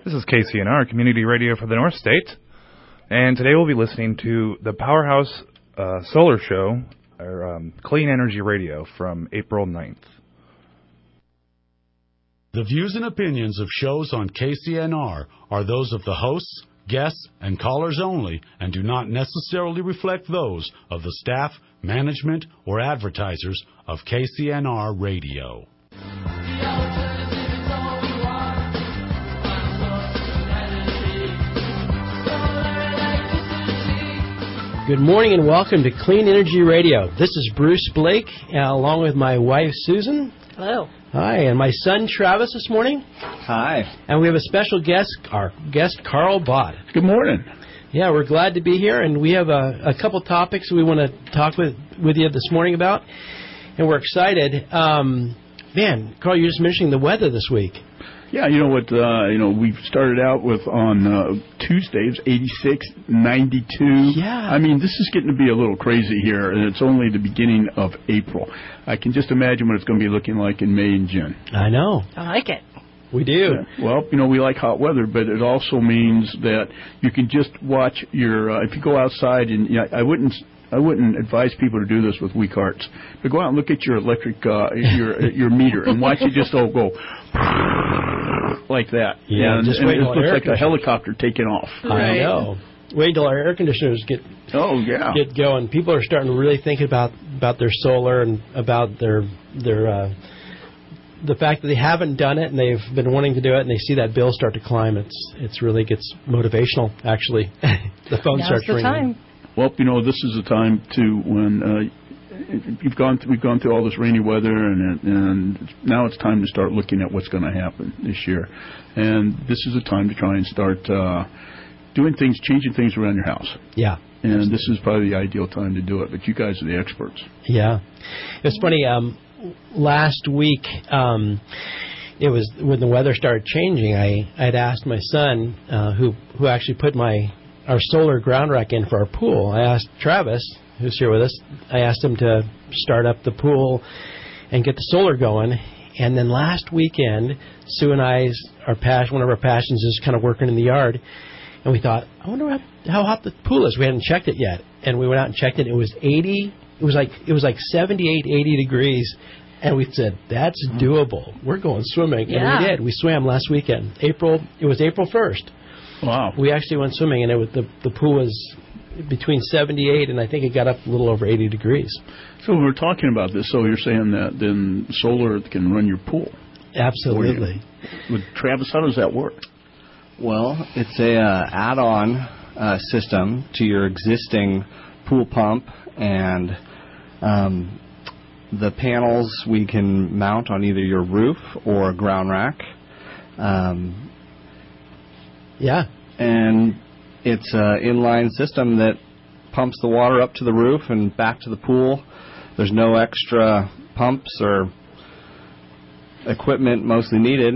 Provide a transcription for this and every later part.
This is KCNR, Community Radio for the North State, and today we'll be listening to the Powerhouse Solar Show, or Clean Energy Radio, from April 9th. The views and opinions of shows on KCNR are those of the hosts, guests, and callers only, and do not necessarily reflect those of the staff, management, or advertisers of KCNR Radio. Good morning and welcome to Clean Energy Radio. This is Bruce Blake, along with my wife, Susan. Hello. Hi, and my son, Travis, this morning. Hi. And we have a special guest, our guest, Carl Bott. Good morning. Yeah, we're glad to be here, and we have a couple topics we want to talk with you this morning about, and we're excited. Man, Carl, you're just mentioning the weather this week. Yeah, you know what, we started out with on Tuesdays, 86, 92. Yeah. I mean, this is getting to be a little crazy here, and it's only the beginning of April. I can just imagine what it's going to be looking like in May and June. I know. I like it. We do. Yeah. Well, we like hot weather, but it also means that you can just watch your, if you go outside, and I wouldn't advise people to do this with weak hearts. But go out and look at your electric, your meter, and watch it just all go like that. Yeah, and just it wait looks like a helicopter taking off. Right. I know. Wait until our air conditioners get going. People are starting to really think about their solar and about their the fact that they haven't done it and they've been wanting to do it, and they see that bill start to climb. It's really gets motivational. Actually, the phone starts ringing. Time. Well, this is a time to when we've gone through all this rainy weather, and now it's time to start looking at what's going to happen this year. And this is a time to try and start doing things, changing things around your house. Yeah. And this is probably the ideal time to do it. But you guys are the experts. Yeah. It's funny. Last week, it was when the weather started changing. I'd asked my son, who actually put our solar ground rack in for our pool. I asked Travis, who's here with us, I asked him to start up the pool and get the solar going. And then last weekend, Sue and I, one of our passions is kind of working in the yard. And we thought, I wonder how hot the pool is. We hadn't checked it yet. And we went out and checked it. It was 80. It was like 78, 80 degrees. And we said, that's doable. We're going swimming. Yeah. And we did. We swam last weekend. It was April 1st. Wow. We actually went swimming, and the pool was between 78 and I think it got up a little over 80 degrees. So we're talking about this. So you're saying that then solar can run your pool? Absolutely. Travis, how does that work? Well, it's a add-on system to your existing pool pump, and the panels we can mount on either your roof or a ground rack. Yeah. And it's an inline system that pumps the water up to the roof and back to the pool. There's no extra pumps or equipment mostly needed.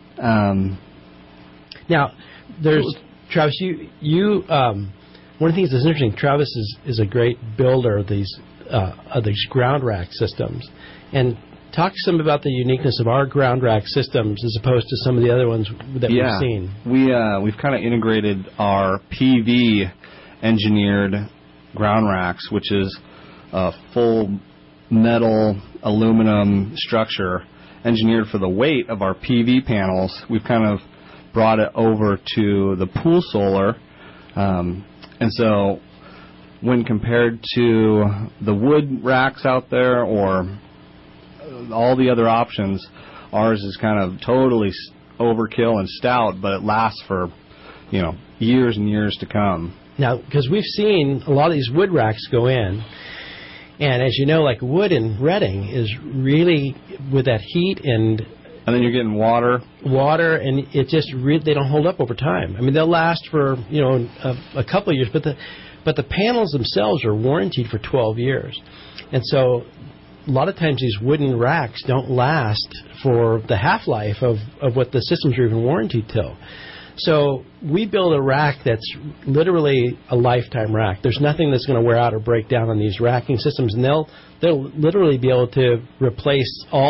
Now, Travis, you one of the things that's interesting, Travis is a great builder of these ground rack systems. And talk some about the uniqueness of our ground rack systems as opposed to some of the other ones that we've seen. We've kind of integrated our PV engineered ground racks, which is a full metal aluminum structure engineered for the weight of our PV panels. We've kind of brought it over to the pool solar, and so when compared to the wood racks out there or all the other options, ours is kind of totally overkill and stout, but it lasts for, years and years to come. Now, because we've seen a lot of these wood racks go in, and as you know, like wood in Redding is really, with that heat and then you're getting water, and it just they don't hold up over time. I mean, they'll last for a couple of years, but the panels themselves are warranted for 12 years, and so a lot of times these wooden racks don't last for the half-life of what the systems are even warranted till. So we build a rack that's literally a lifetime rack. There's nothing that's going to wear out or break down on these racking systems, and they'll literally be able to replace all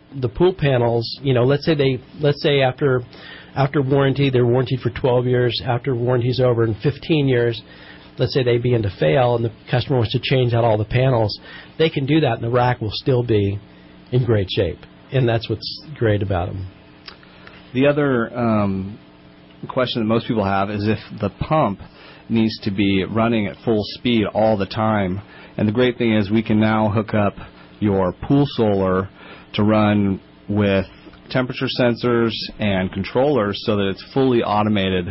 the pool panels, let's say after warranty, they're warranted for 12 years. After warranty's over in 15 years, let's say they begin to fail and the customer wants to change out all the panels, they can do that and the rack will still be in great shape. And that's what's great about them. The other question that most people have is if the pump needs to be running at full speed all the time. And the great thing is we can now hook up your pool solar to run with temperature sensors and controllers so that it's fully automated.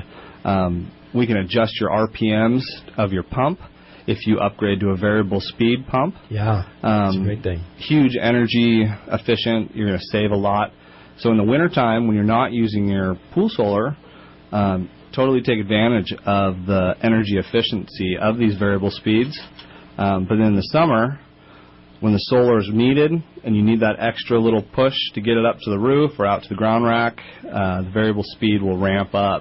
We can adjust your RPMs of your pump if you upgrade to a variable speed pump. Yeah, that's a great thing. Huge energy efficient. You're going to save a lot. So in the wintertime, when you're not using your pool solar, totally take advantage of the energy efficiency of these variable speeds. But in the summer, when the solar is needed and you need that extra little push to get it up to the roof or out to the ground rack, the variable speed will ramp up.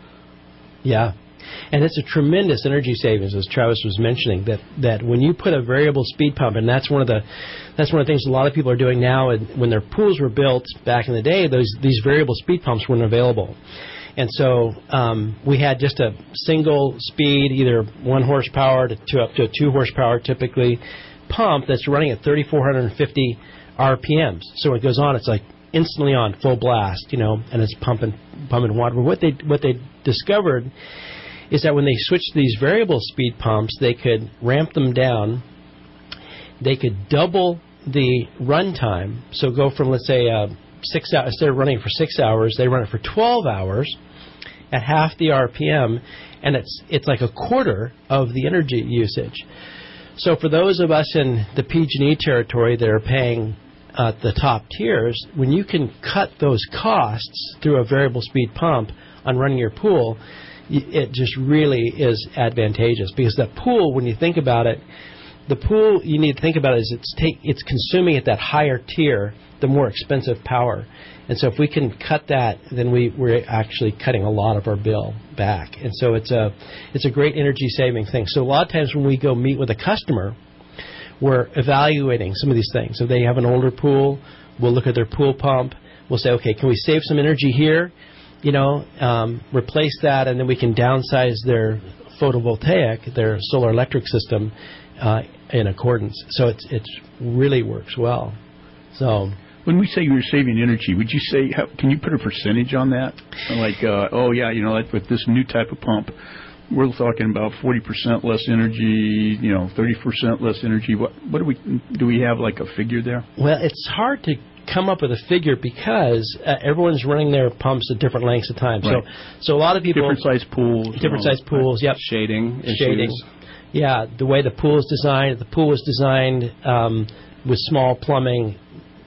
Yeah. And it's a tremendous energy savings, as Travis was mentioning, that when you put a variable speed pump, and that's one of the things a lot of people are doing now. And when their pools were built back in the day, these variable speed pumps weren't available. And so we had just a single speed, either 1 horsepower to up to a 2 horsepower typically, pump that's running at 3,450 RPMs. So when it goes on, it's like instantly on, full blast, and it's pumping water. But what they discovered is that when they switched to these variable speed pumps, they could ramp them down. They could double the run time. So go from, let's say, 6 hours, instead of running it for 6 hours, they run it for 12 hours at half the RPM, and it's like a quarter of the energy usage. So for those of us in the PG&E territory that are paying the top tiers, when you can cut those costs through a variable speed pump on running your pool, it just really is advantageous, because that pool, when you think about it, the pool you need to think about is it's consuming at that higher tier the more expensive power. And so if we can cut that, then we're actually cutting a lot of our bill back. And so it's a great energy saving thing. So a lot of times when we go meet with a customer, we're evaluating some of these things. If they have an older pool, we'll look at their pool pump. We'll say, okay, can we save some energy here? Replace that, and then we can downsize their photovoltaic, their solar electric system in accordance. So it really works well. So when we say you're saving energy, would you say, can you put a percentage on that? Like, like with this new type of pump, we're talking about 40% less energy, 30% less energy. What do we have like a figure there? Well, it's hard to come up with a figure because everyone's running their pumps at different lengths of time. Right. So a lot of people different size pools. Yep. Shading. Yeah, the way the pool is designed. The pool is designed with small plumbing.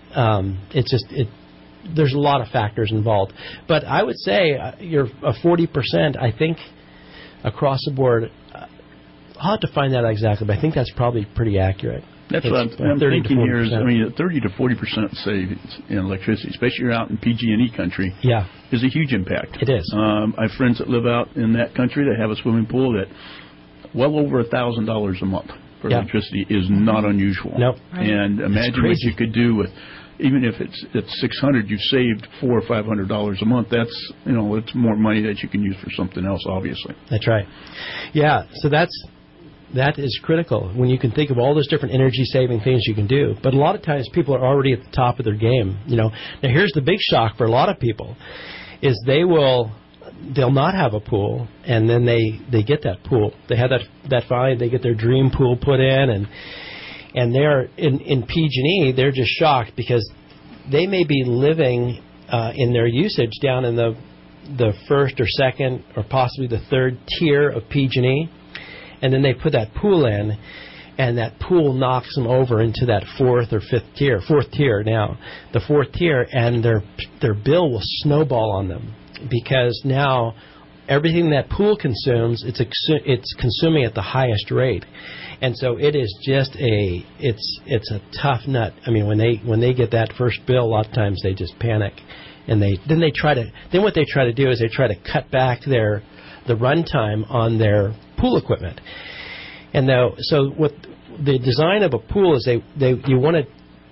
There's a lot of factors involved. But I would say you're a 40%. I think across the board. I'll have to find that exactly, but I think that's probably pretty accurate. That's what I'm thinking here is, 30 to 40% savings in electricity, especially out in PG&E country, is a huge impact. It is. I have friends that live out in that country that have a swimming pool that well over $1,000 a month for electricity is not unusual. Nope. And imagine what you could do with, even if it's $600, you've saved $400 or $500 a month. That's it's more money that you can use for something else, obviously. That's right. Yeah. So that is critical when you can think of all those different energy-saving things you can do. But a lot of times people are already at the top of their game. Now here's the big shock for a lot of people, is they'll not have a pool, and then they get that pool. They have that finally, they get their dream pool put in, and they're in PG&E. They're just shocked because they may be living in their usage down in the first or second or possibly the third tier of PG&E. And then they put that pool in, and that pool knocks them over into that fourth tier now, the fourth tier, and their bill will snowball on them because now everything that pool consumes, it's consuming at the highest rate, and so it is just it's a tough nut. I mean, when they get that first bill, a lot of times they just panic, and then what they try to do is they try to cut back the runtime on their pool equipment. And so what the design of a pool is, you want to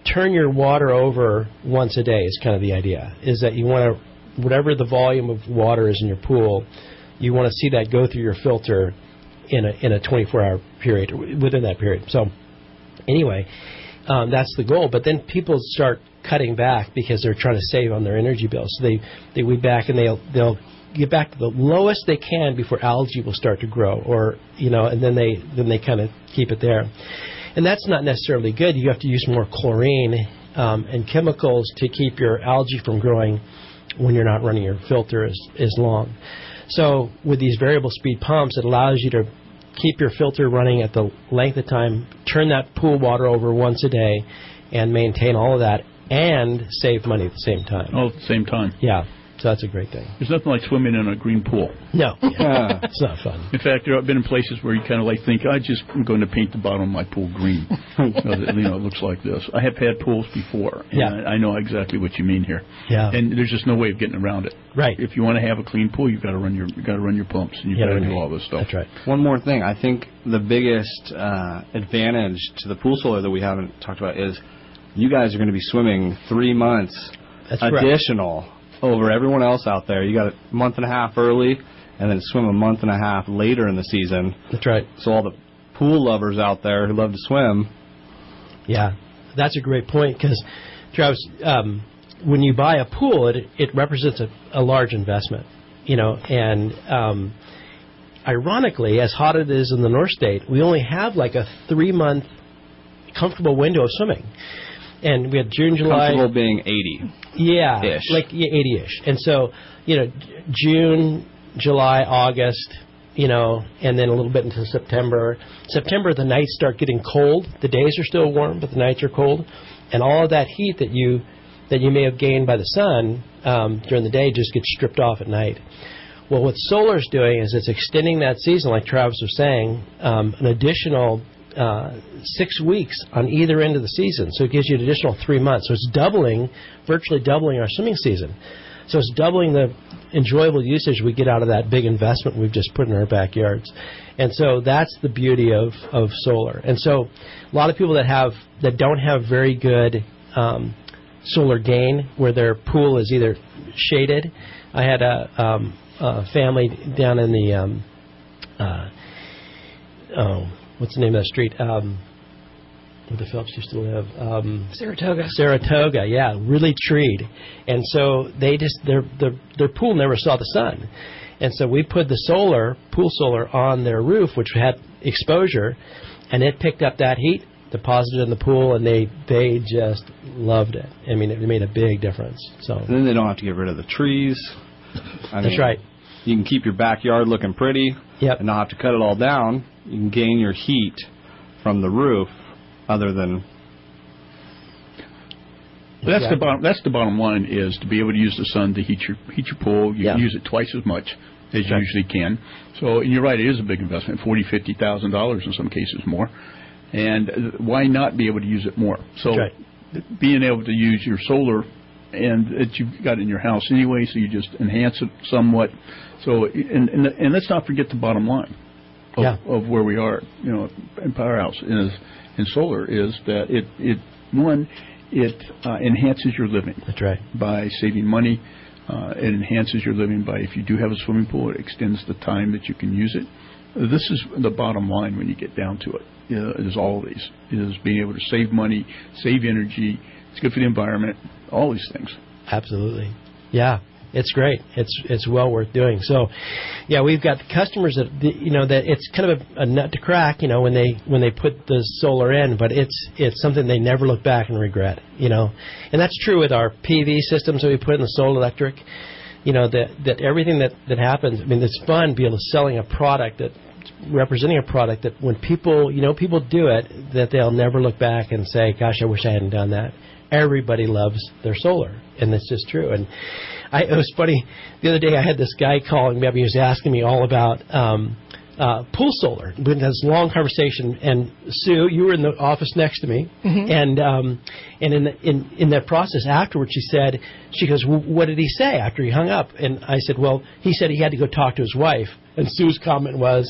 turn your water over once a day is kind of the idea. Is that you want to, whatever the volume of water is in your pool, you want to see that go through your filter in a 24-hour period, within that period. So anyway, that's the goal. But then people start cutting back because they're trying to save on their energy bills. So they weed back, and they'll get back to the lowest they can before algae will start to grow, or and then they kind of keep it there. And that's not necessarily good. You have to use more chlorine and chemicals to keep your algae from growing when you're not running your filter as long. So with these variable speed pumps, it allows you to keep your filter running at the length of time, turn that pool water over once a day, and maintain all of that, and save money at the same time. All at the same time. Yeah, so that's a great thing. There's nothing like swimming in a green pool. No, it's not fun. In fact, I've been in places where you kind of think, I'm going to paint the bottom of my pool green. It looks like this. I have had pools before, and I know exactly what you mean here. Yeah. And there's just no way of getting around it. Right. If you want to have a clean pool, you've got to run your pumps, and you've got to do all this stuff. That's right. One more thing. I think the biggest advantage to the pool solar that we haven't talked about is you guys are going to be swimming 3 months additional over everyone else out there. You got a month and a half early, and then swim a month and a half later in the season. That's right. So all the pool lovers out there who love to swim. Yeah, that's a great point, because, Travis, when you buy a pool, it represents a large investment, and ironically, as hot as it is in the North State, we only have like a 3-month comfortable window of swimming. And we had June, July. Comfortable being 80. Yeah. Ish. Like 80-ish. And so, June, July, August, and then a little bit into September. September, the nights start getting cold. The days are still warm, but the nights are cold. And all of that heat that you may have gained by the sun during the day just gets stripped off at night. Well, what solar's doing is it's extending that season, like Travis was saying, an additional 6 weeks on either end of the season. So it gives you an additional 3 months. So it's virtually doubling our swimming season. So it's doubling the enjoyable usage we get out of that big investment we've just put in our backyards. And so that's the beauty of solar. And so a lot of people that don't have very good solar gain, where their pool is either shaded. I had a family down in the what's the name of that street? Where the Phelps used to live? Saratoga, yeah, really treed, and so their pool never saw the sun, and so we put the pool solar on their roof, which had exposure, and it picked up that heat, deposited in the pool, and they just loved it. I mean, it made a big difference. So and then they don't have to get rid of the trees. That's right. You can keep your backyard looking pretty, and not have to cut it all down. You can gain your heat from the roof, other than. That's the bottom line, is to be able to use the sun to heat your pool. You can use it twice as much as you usually can. So, and you're right, it is a big investment, $40,000-$50,000 in some cases more. And why not be able to use it more? So, being able to use your solar and that you've got in your house anyway, so you just enhance it somewhat. So, and let's not forget the bottom line of where we are, in Powerhouse in solar, is that it enhances your living. That's right. By saving money. It enhances your living by, if you do have a swimming pool, it extends the time that you can use it. This is the bottom line when you get down to it, is all of these. Is being able to save money, save energy. It's good for the environment, all these things. Absolutely. Yeah, it's great. It's well worth doing. So, yeah, we've got customers that that it's kind of a nut to crack, when they put the solar in, but it's something they never look back and regret, And that's true with our PV systems that we put in the solar electric. That everything that happens. I mean, it's fun being selling a product representing a product that when people do it, that they'll never look back and say, "Gosh, I wish I hadn't done that." Everybody loves their solar, and it's just true. And it was funny. The other day, I had this guy calling me up. He was asking me all about pool solar. We had this long conversation, and Sue, you were in the office next to me, and in that process afterwards, she goes, well, "What did he say after he hung up?" And I said, "Well, he said he had to go talk to his wife." And Sue's comment was,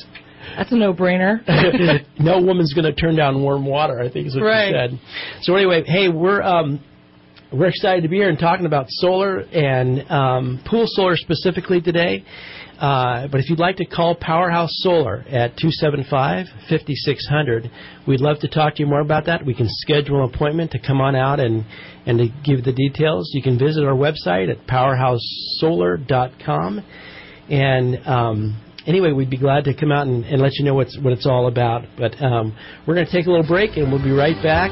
That's a no-brainer. No woman's going to turn down warm water, I think is what you said. So anyway, hey, we're excited to be here and talking about solar and pool solar specifically today. But if you'd like to call Powerhouse Solar at 275-5600, we'd love to talk to you more about that. We can schedule an appointment to come on out and to give the details. You can visit our website at powerhousesolar.com. And anyway, we'd be glad to come out and let you know what it's all about. But we're going to take a little break, and we'll be right back.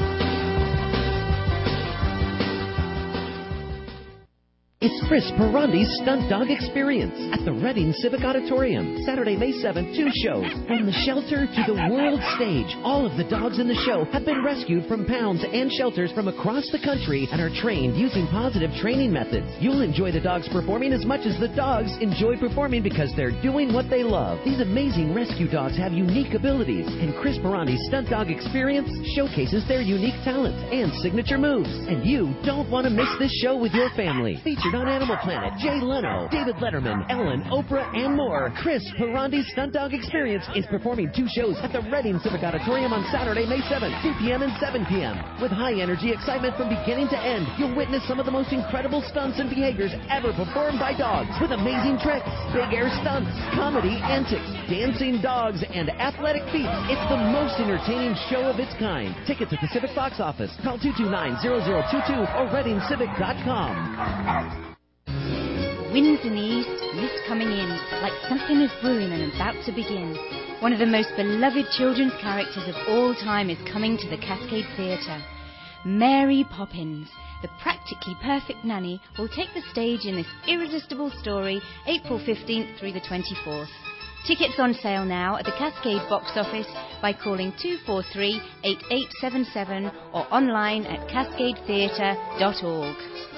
It's Chris Perandi's Stunt Dog Experience at the Reading Civic Auditorium. Saturday, May 7th, 2 shows. From the shelter to the world stage, all of the dogs in the show have been rescued from pounds and shelters from across the country and are trained using positive training methods. You'll enjoy the dogs performing as much as the dogs enjoy performing because they're doing what they love. These amazing rescue dogs have unique abilities, and Chris Perandi's Stunt Dog Experience showcases their unique talents and signature moves. And you don't want to miss this show with your family. Featured on Animal Planet, Jay Leno, David Letterman, Ellen, Oprah, and more. Chris Perandi's Stunt Dog Experience is performing 2 shows at the Reading Civic Auditorium on Saturday, May 7th, 2 p.m. and 7 p.m. With high-energy excitement from beginning to end, you'll witness some of the most incredible stunts and behaviors ever performed by dogs, with amazing tricks, big air stunts, comedy antics, dancing dogs, and athletic feats. It's the most entertaining show of its kind. Tickets at the Civic box office. Call 229-0022 or ReadingCivic.com. Winds in the east, mist coming in, like something is brewing and about to begin. One of the most beloved children's characters of all time is coming to the Cascade Theatre. Mary Poppins, the practically perfect nanny, will take the stage in this irresistible story April 15th through the 24th. Tickets on sale now at the Cascade box office by calling 243-8877 or online at cascadetheatre.org.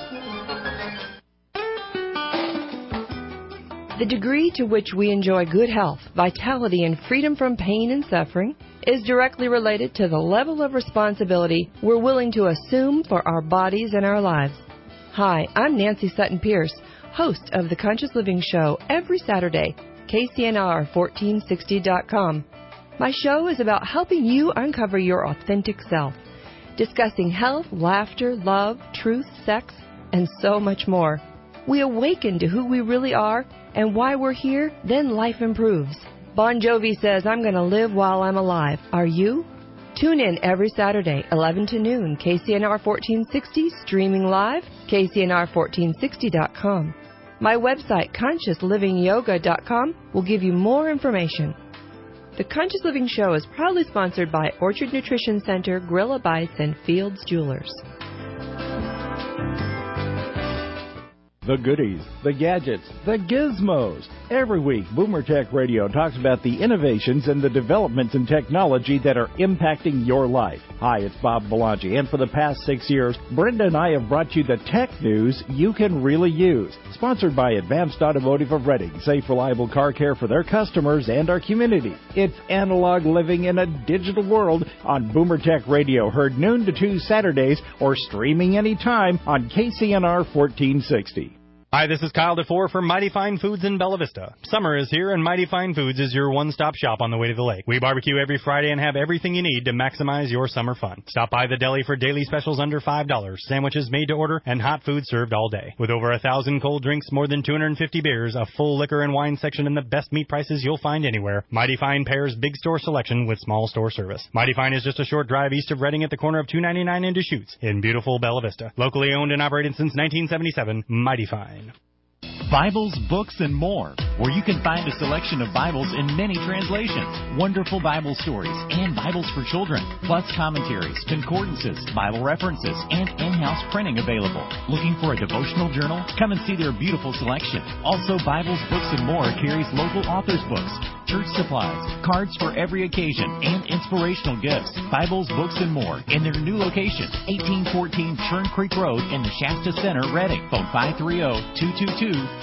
The degree to which we enjoy good health, vitality, and freedom from pain and suffering is directly related to the level of responsibility we're willing to assume for our bodies and our lives. Hi, I'm Nancy Sutton Pierce, host of The Conscious Living Show every Saturday, KCNR1460.com. My show is about helping you uncover your authentic self, discussing health, laughter, love, truth, sex, and so much more. We awaken to who we really are and why we're here, then life improves. Bon Jovi says, I'm going to live while I'm alive. Are you? Tune in every Saturday, 11 to noon, KCNR 1460, streaming live, KCNR1460.com. My website, ConsciousLivingYoga.com, will give you more information. The Conscious Living Show is proudly sponsored by Orchard Nutrition Center, Gorilla Bites, and Fields Jewelers. The goodies, the gadgets, the gizmos. Every week, Boomer Tech Radio talks about the innovations and the developments in technology that are impacting your life. Hi, it's Bob Belangi, and for the past 6 years, Brenda and I have brought you the tech news you can really use. Sponsored by Advanced Automotive of Reading, safe, reliable car care for their customers and our community. It's analog living in a digital world on Boomer Tech Radio, heard noon to 2 Saturdays, or streaming anytime on KCNR 1460. Hi, this is Kyle DeFore from Mighty Fine Foods in Bella Vista. Summer is here, and Mighty Fine Foods is your one-stop shop on the way to the lake. We barbecue every Friday and have everything you need to maximize your summer fun. Stop by the deli for daily specials under $5, sandwiches made to order, and hot food served all day. With over 1,000 cold drinks, more than 250 beers, a full liquor and wine section, and the best meat prices you'll find anywhere, Mighty Fine pairs big store selection with small store service. Mighty Fine is just a short drive east of Reading at the corner of 299 and Deschutes in beautiful Bella Vista. Locally owned and operated since 1977, Mighty Fine. Bibles, books, and more, where you can find a selection of Bibles in many translations, wonderful Bible stories, and Bibles for children, plus commentaries, concordances, Bible references, and in-house printing available. Looking for a devotional journal? Come and see their beautiful selection. Also, Bibles, Books, and More carries local authors' books, church supplies, cards for every occasion, and inspirational gifts. Bibles, Books, and More in their new location, 1814 Churn Creek Road in the Shasta Center, Reading. Phone 530-222-2944.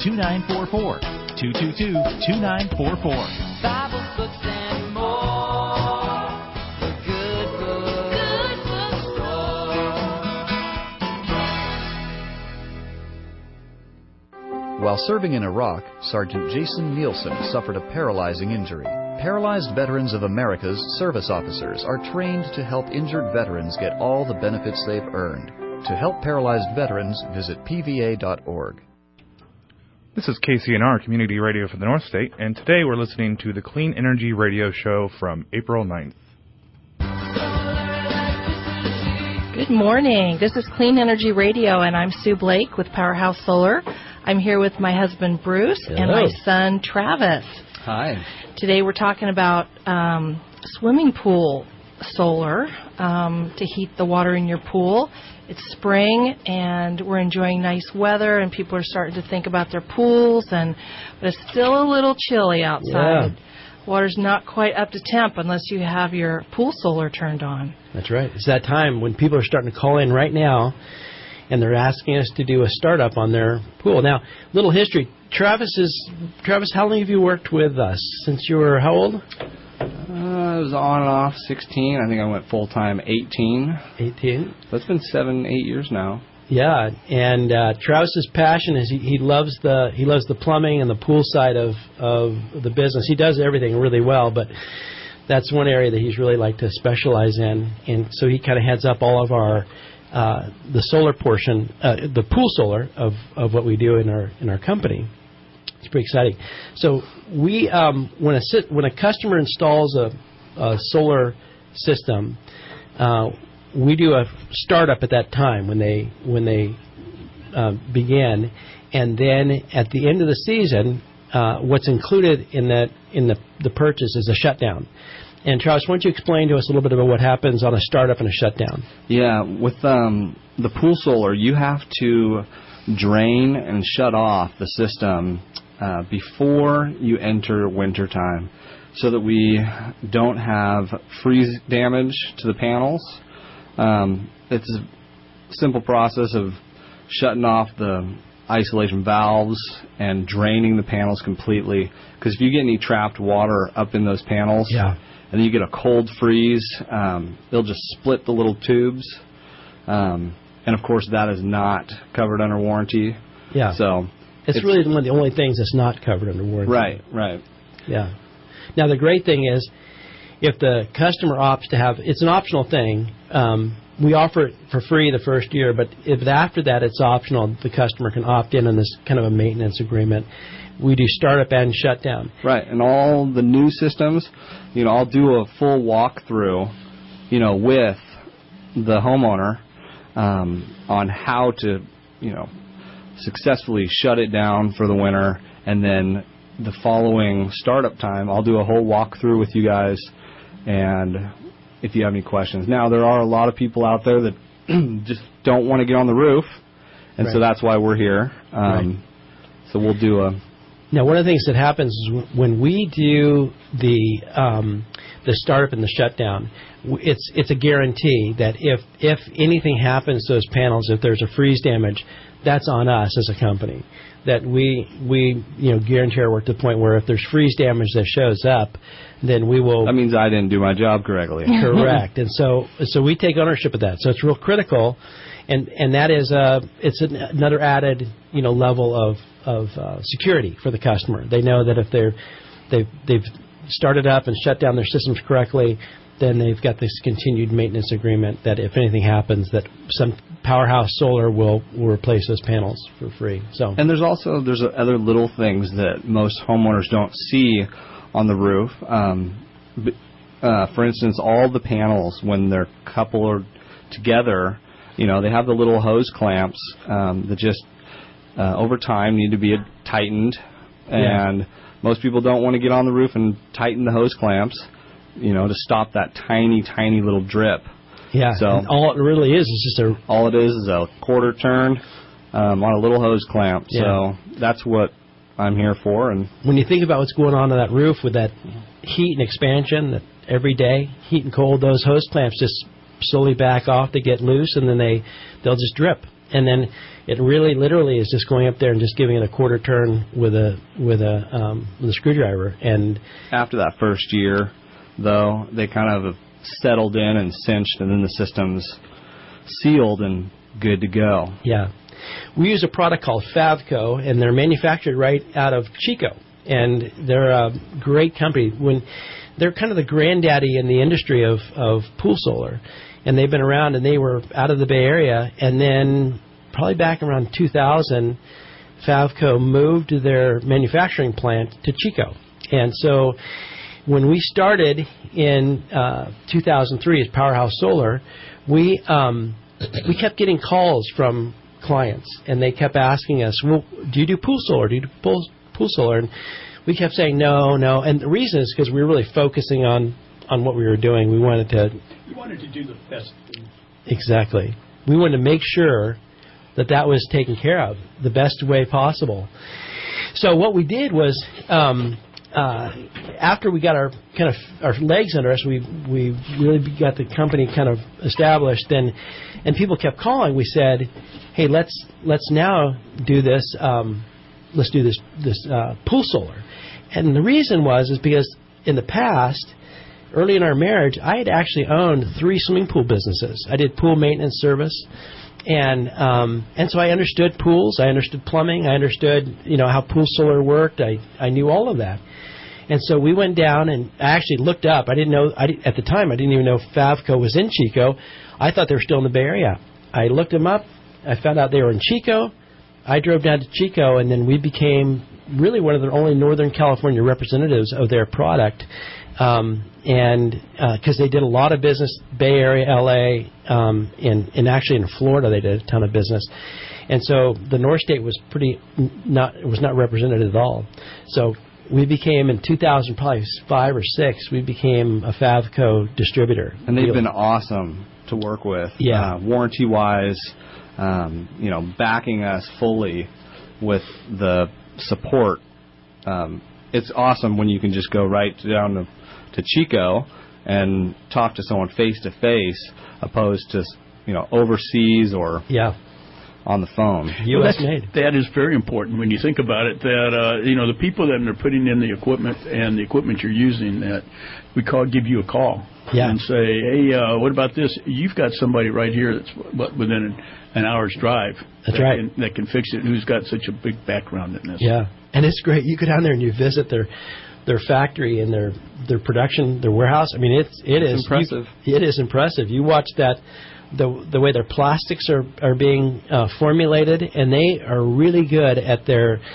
222-2944. Bibles, Books, and More. The good bookstore. While serving in Iraq, Sergeant Jason Nielsen suffered a paralyzing injury. Paralyzed Veterans of America's service officers are trained to help injured veterans get all the benefits they've earned. To help paralyzed veterans, visit pva.org. This is KCNR Community Radio for the North State, and today we're listening to the Clean Energy Radio Show from April 9th. Good morning. This is Clean Energy Radio, and I'm Sue Blake with Powerhouse Solar. I'm here with my husband, Bruce, and my son, Travis. Hi. Today we're talking about swimming pool solar to heat the water in your pool. It's spring, and we're enjoying nice weather, and people are starting to think about their pools, but it's still a little chilly outside. Yeah. Water's not quite up to temp unless you have your pool solar turned on. That's right. It's that time when people are starting to call in right now, and they're asking us to do a startup on their pool. Now, little history. Travis, how long have you worked with us? Since you were how old? I was on and off 16. I think I went full-time 18. 18? So it's been 7-8 years now. Yeah, and Travis's passion is he loves the plumbing and the pool side of the business. He does everything really well, but that's one area that he's really like to specialize in. And so he kind of heads up all of our the solar portion, the pool solar of what we do in our company. It's pretty exciting. So we when a customer installs a solar system, we do a startup at that time when they begin, and then at the end of the season, what's included in the purchase is a shutdown. And Travis, why don't you explain to us a little bit about what happens on a startup and a shutdown? Yeah, with the pool solar, you have to drain and shut off the system before you enter wintertime, so that we don't have freeze damage to the panels. It's a simple process of shutting off the isolation valves and draining the panels completely. Because if you get any trapped water up in those panels, and then you get a cold freeze, they'll just split the little tubes. And of course, that is not covered under warranty. Yeah. So it's really one of the only things that's not covered under warranty. Right. Yeah. Now the great thing is, if the customer opts to have, it's an optional thing. We offer it for free the first year, but if after that it's optional, the customer can opt in on this kind of a maintenance agreement. We do startup and shutdown. Right, and all the new systems, I'll do a full walkthrough, with the homeowner on how to, successfully shut it down for the winter, and then the following startup time, I'll do a whole walkthrough with you guys. And if you have any questions. Now, there are a lot of people out there that just don't want to get on the roof, and so that's why we're here. So we'll do a... Now, one of the things that happens is when we do the startup and the shutdown, it's a guarantee that if anything happens to those panels, if there's a freeze damage, that's on us as a company. That we guarantee our work to the point where if there's freeze damage that shows up, then we will... That means I didn't do my job correctly. Correct. And so we take ownership of that. So it's real critical, and that is it's another added level of security for the customer. They know that if they've started up and shut down their systems correctly, then they've got this continued maintenance agreement that if anything happens, that some Powerhouse Solar will replace those panels for free. So, and there's other little things that most homeowners don't see on the roof. For instance, all the panels, when they're coupled together, they have the little hose clamps that just over time need to be tightened, and most people don't want to get on the roof and tighten the hose clamps, to stop that tiny little drip. Yeah. So all it really is just all it is a quarter turn on a little hose clamp. Yeah. So that's what I'm here for. And when you think about what's going on that roof with that heat and expansion, that every day heat and cold, those hose clamps just slowly back off, they get loose, and then they'll just drip. And then it really, literally, is just going up there and just giving it a quarter turn with a screwdriver. And after that first year, though, they kind of have settled in and cinched, and then the system's sealed and good to go. Yeah. We use a product called Favco, and they're manufactured right out of Chico. and they're a great company. They're kind of the granddaddy in the industry of pool solar, and they've been around, and they were out of the Bay Area, and then probably back around 2000, Favco moved their manufacturing plant to Chico. And so when we started in 2003 as Powerhouse Solar, we kept getting calls from clients, and they kept asking us, well, do you do pool solar? Do you do pool solar? And we kept saying no. And the reason is because we were really focusing on what we were doing. We wanted to... You wanted to do the best thing. Exactly. We wanted to make sure that was taken care of the best way possible. So what we did was, after we got our legs under us, we really got the company kind of established, and people kept calling. We said, hey, let's now do this. Let's do this pool solar. And the reason is because in the past, early in our marriage, I had actually owned 3 swimming pool businesses. I did pool maintenance service. And so I understood pools, I understood plumbing, I understood how pool solar worked. I knew all of that, and so we went down and I actually looked up. I didn't know at the time. I didn't even know Favco was in Chico. I thought they were still in the Bay Area. I looked them up. I found out they were in Chico. I drove down to Chico, and then we became really one of the only Northern California representatives of their product. And because they did a lot of business, Bay Area, LA, and actually in Florida they did a ton of business, and so the North State was not represented at all. So we became in 2000, probably 5 or 6, we became a Favco distributor. And they've been awesome to work with. Yeah, warranty wise, backing us fully with the support. It's awesome when you can just go right down to Chico and talk to someone face to face, opposed to overseas or on the phone. U.S. made. That is very important when you think about it. That the people that are putting in the equipment and the equipment you're using, that give you a call and say, hey, what about this? You've got somebody right here that's within an hour's drive. That's right. That can fix it. Who's got such a big background in this? Yeah, and it's great. You go down there and you visit their factory and their production, their warehouse. I mean, it's impressive. It is impressive. You watch that, the way their plastics are being formulated, and they are really good at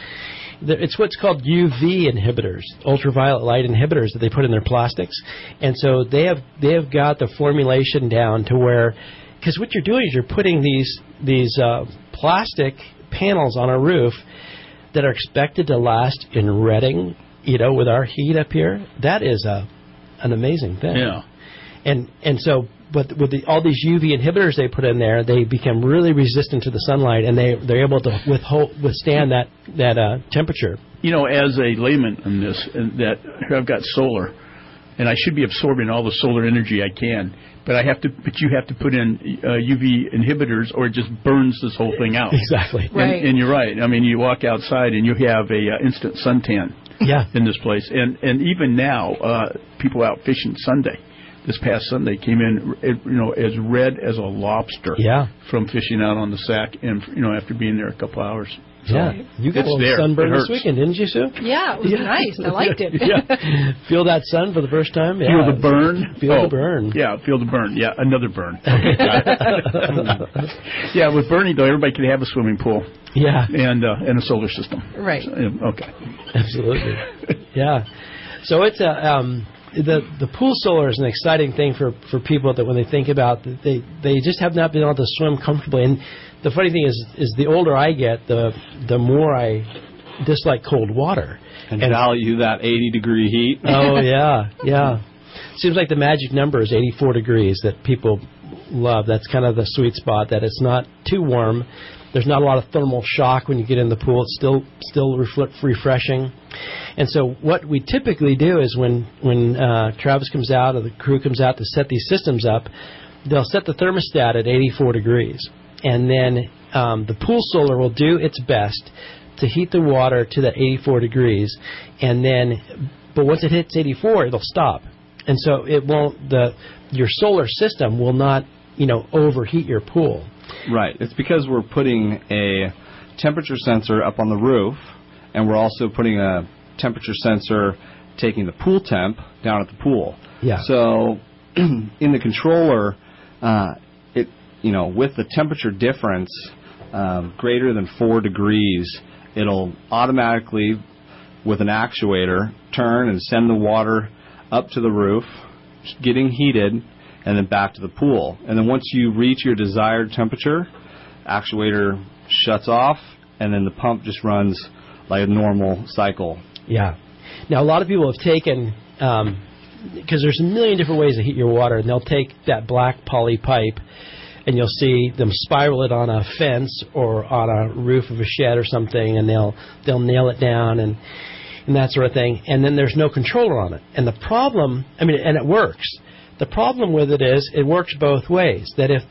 it's what's called UV inhibitors, ultraviolet light inhibitors that they put in their plastics, and so they have got the formulation down to where, because what you're doing is you're putting these plastic panels on a roof that are expected to last in Redding. With our heat up here, that is an amazing thing. Yeah. And so, but with all these UV inhibitors they put in there, they become really resistant to the sunlight, and they're able to withstand that temperature. As a layman in this, that I've got solar, and I should be absorbing all the solar energy I can, but you have to put in UV inhibitors, or it just burns this whole thing out. Exactly. Right. And you're right. I mean, you walk outside and you have a instant suntan. In this place, and even now, people out fishing Sunday. This past Sunday came in, as red as a lobster. Yeah. From fishing out on the Sac, and after being there a couple hours. So you got a little sunburn this weekend, didn't you, Sue? Yeah, it was nice. I liked it. Feel that sun for the first time? Yeah. Feel the burn? Feel the burn. Yeah, feel the burn. Yeah, another burn. Okay, got it. Yeah, with Bernie, though, everybody could have a swimming pool. Yeah. And a solar system. Right. So, okay. Absolutely. Yeah. So it's the pool solar is an exciting thing for people that when they think about they just have not been able to swim comfortably. And the funny thing is the older I get, the more I dislike cold water and value that 80-degree heat. Oh yeah. Seems like the magic number is 84 degrees that people love. That's kind of the sweet spot, that it's not too warm. There's not a lot of thermal shock when you get in the pool. It's still refreshing. And so what we typically do is when Travis comes out or the crew comes out to set these systems up, they'll set the thermostat at 84 degrees. And then the pool solar will do its best to heat the water to that 84 degrees. But once it hits 84, it'll stop. And so it won't, your solar system will not, overheat your pool. Right. It's because we're putting a temperature sensor up on the roof, and we're also putting a temperature sensor taking the pool temp down at the pool. Yeah. So in the controller, with the temperature difference greater than 4 degrees, it'll automatically, with an actuator, turn and send the water up to the roof, getting heated, and then back to the pool. And then once you reach your desired temperature, actuator shuts off, and then the pump just runs like a normal cycle. Yeah. Now, a lot of people have taken, because there's a million different ways to heat your water, and they'll take that black poly pipe, and you'll see them spiral it on a fence or on a roof of a shed or something, and they'll nail it down and that sort of thing, and then there's no controller on it. And the problem, and it works. The problem with it is it works both ways. That if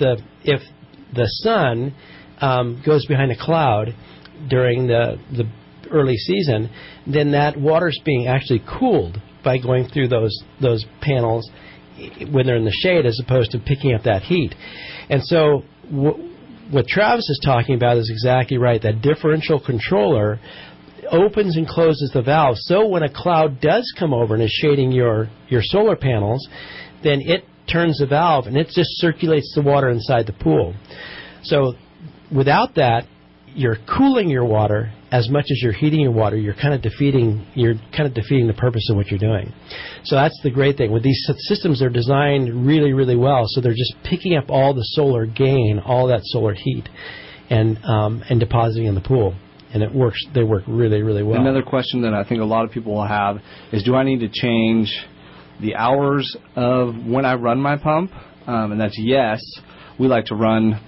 the sun goes behind a cloud during the early season, then that water's being actually cooled by going through those panels when they're in the shade, as opposed to picking up that heat. And so what Travis is talking about is exactly right. That differential controller opens and closes the valve, so when a cloud does come over and is shading your solar panels, then it turns the valve and it just circulates the water inside the pool. So without that, you're cooling your water as much as you're heating your water. You're kind of defeating the purpose of what you're doing. So that's the great thing with these systems. They're designed really, really well, so they're just picking up all the solar gain, all that solar heat, and depositing in the pool. And it works. They work really, really well. Another question that I think a lot of people will have is, do I need to change the hours of when I run my pump? And that's yes. We like to run,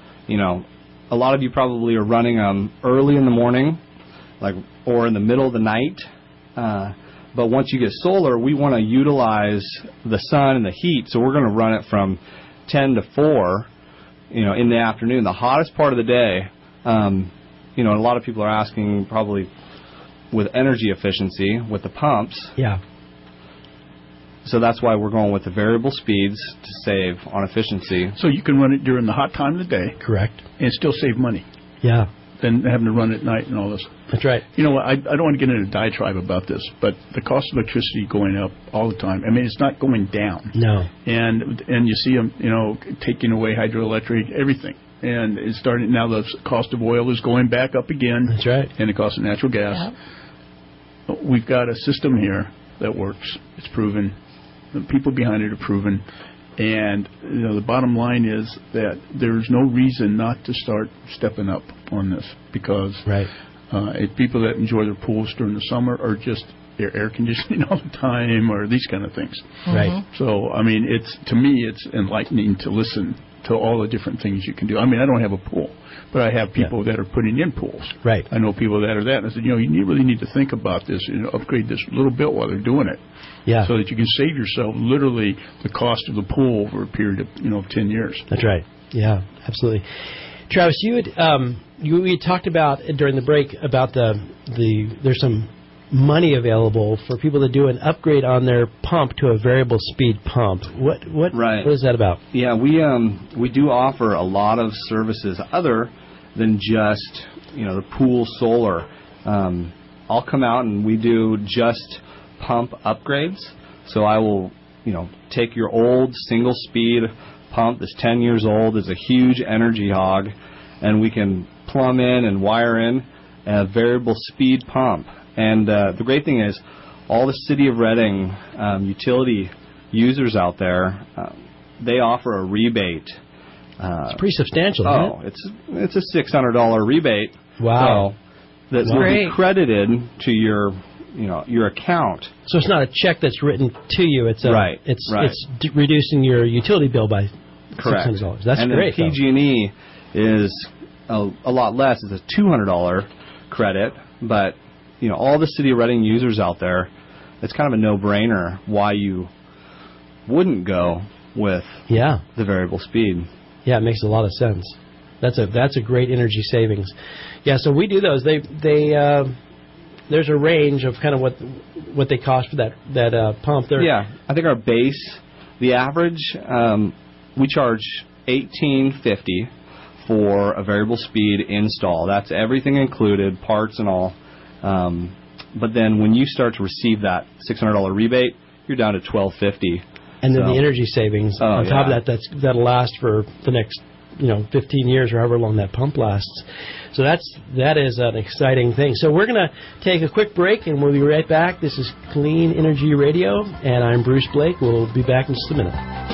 a lot of you probably are running them early in the morning, or in the middle of the night. But once you get solar, we want to utilize the sun and the heat, so we're going to run it from 10 to 4, in the afternoon, the hottest part of the day. A lot of people are asking probably with energy efficiency with the pumps. Yeah. So that's why we're going with the variable speeds to save on efficiency. So you can run it during the hot time of the day. Correct. And still save money. Yeah. Than having to run at night and all this. That's right. You know what? I don't want to get into a diatribe about this, but the cost of electricity going up all the time. It's not going down. No. And you see them, taking away hydroelectric, everything. And it's starting now. The cost of oil is going back up again. That's right. And the cost of natural gas. Yeah. We've got a system here that works. It's proven. The people behind it are proven. And the bottom line is that there's no reason not to start stepping up on this, because people that enjoy their pools during the summer are just air conditioning all the time, or these kind of things. Right. So to me it's enlightening to listen to all the different things you can do. I don't have a pool, but I have people that are putting in pools. Right. I know people that are that. And I said, you really need to think about this, upgrade this a little bit while they're doing it. Yeah. So that you can save yourself literally the cost of the pool over a period of 10 years. That's right. Yeah, absolutely. Travis, you had talked about during the break about there's some money available for people to do an upgrade on their pump to a variable speed pump. What is that about? Yeah, we do offer a lot of services other than just the pool solar. I'll come out and we do just pump upgrades. So I will take your old single speed pump that's 10 years old, is a huge energy hog, and we can plumb in and wire in a variable speed pump. And the great thing is, all the City of Redding utility users out there, they offer a rebate. It's pretty substantial, isn't it? It's a $600 rebate. Wow. So that will be credited to your account. So it's not a check that's written to you. It's It's reducing your utility bill by $600. That's great. And PG&E is a lot less. It's a $200 credit, but all the City of Redding users out there, it's kind of a no-brainer why you wouldn't go with the variable speed. Yeah, it makes a lot of sense. That's a great energy savings. Yeah, so we do those. They there's a range of kind of what they cost for that pump. I think our base, the average, we charge $1,850 for a variable speed install. That's everything included, parts and all. But then when you start to receive that $600 rebate, you're down to $1,250. And then the energy savings on top of that, that'll last for the next 15 years or however long that pump lasts. So that is an exciting thing. So we're going to take a quick break, and we'll be right back. This is Clean Energy Radio, and I'm Bruce Blake. We'll be back in just a minute.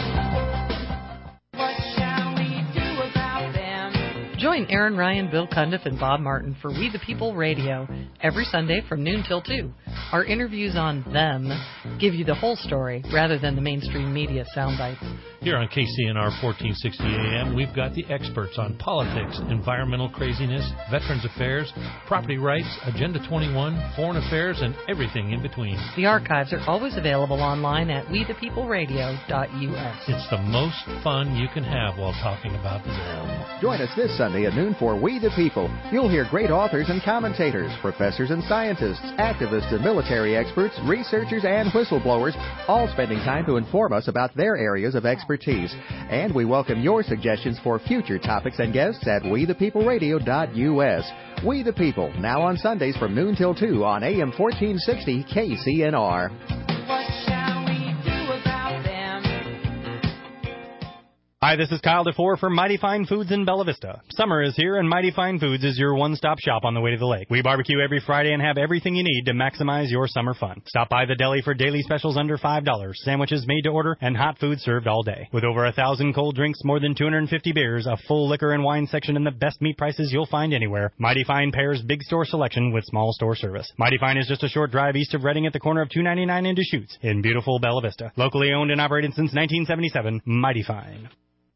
Join Aaron Ryan, Bill Cundiff, and Bob Martin for We the People Radio every Sunday from noon till 2. Our interviews on them give you the whole story rather than the mainstream media sound bites. Here on KCNR 1460 AM, we've got the experts on politics, environmental craziness, veterans affairs, property rights, Agenda 21, foreign affairs, and everything in between. The archives are always available online at wethepeopleradio.us. It's the most fun you can have while talking about them. Join us this Sunday at noon for We the People. You'll hear great authors and commentators, professors and scientists, activists and military experts, researchers and whistleblowers, all spending time to inform us about their areas of expertise. And we welcome your suggestions for future topics and guests at wethepeopleradio.us. We the People, now on Sundays from noon till 2 on AM 1460 KCNR. Hi, this is Kyle DeFore from Mighty Fine Foods in Bella Vista. Summer is here, and Mighty Fine Foods is your one-stop shop on the way to the lake. We barbecue every Friday and have everything you need to maximize your summer fun. Stop by the deli for daily specials under $5, sandwiches made to order, and hot food served all day. With over 1,000 cold drinks, more than 250 beers, a full liquor and wine section, and the best meat prices you'll find anywhere, Mighty Fine pairs big store selection with small store service. Mighty Fine is just a short drive east of Reading at the corner of 299 and Deschutes in beautiful Bella Vista. Locally owned and operated since 1977, Mighty Fine.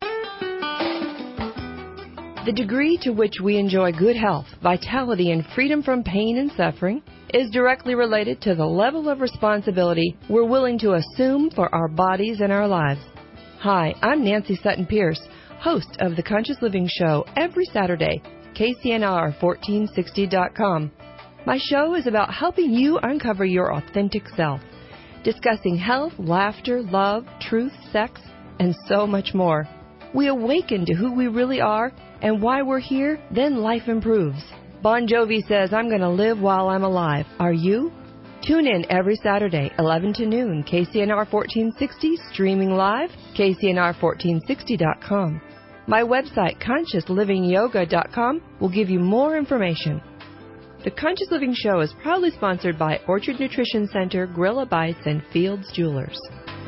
The degree to which we enjoy good health, vitality, and freedom from pain and suffering is directly related to the level of responsibility we're willing to assume for our bodies and our lives. Hi, I'm Nancy Sutton Pierce, host of The Conscious Living Show every Saturday, KCNR1460.com. My show is about helping you uncover your authentic self, discussing health, laughter, love, truth, sex, and so much more. We awaken to who we really are and why we're here, then life improves. Bon Jovi says, I'm going to live while I'm alive. Are you? Tune in every Saturday, 11 to noon, KCNR 1460, streaming live, KCNR1460.com. My website, ConsciousLivingYoga.com, will give you more information. The Conscious Living Show is proudly sponsored by Orchard Nutrition Center, Gorilla Bites, and Fields Jewelers.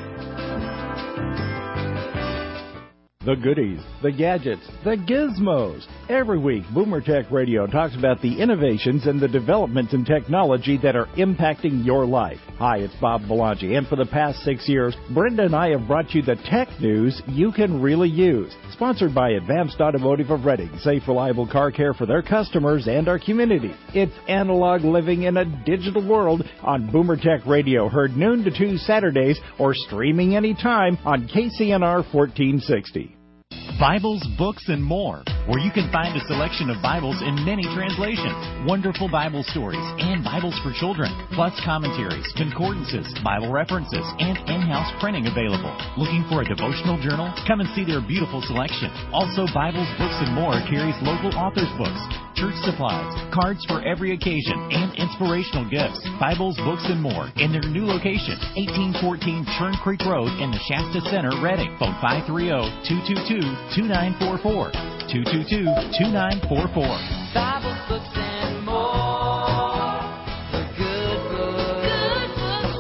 The goodies, the gadgets, the gizmos. Every week, Boomer Tech Radio talks about the innovations and the developments in technology that are impacting your life. Hi, it's Bob Belangi, and for the past 6 years, Brenda and I have brought you the tech news you can really use. Sponsored by Advanced Automotive of Reading, safe, reliable car care for their customers and our community. It's analog living in a digital world on Boomer Tech Radio, heard noon to 2 Saturdays or streaming anytime on KCNR 1460. Bibles, books, and more, where you can find a selection of Bibles in many translations, wonderful Bible stories, and Bibles for children, plus commentaries, concordances, Bible references, and in-house printing available. Looking for a devotional journal? Come and see their beautiful selection. Also, Bibles, books, and more carries local authors' books, church supplies, cards for every occasion, and inspirational gifts. Bibles, books, and more in their new location, 1814 Churn Creek Road in the Shasta Center, Reading. Phone 530-222-2944. 222-2944. Bible, books, and more. The Good Book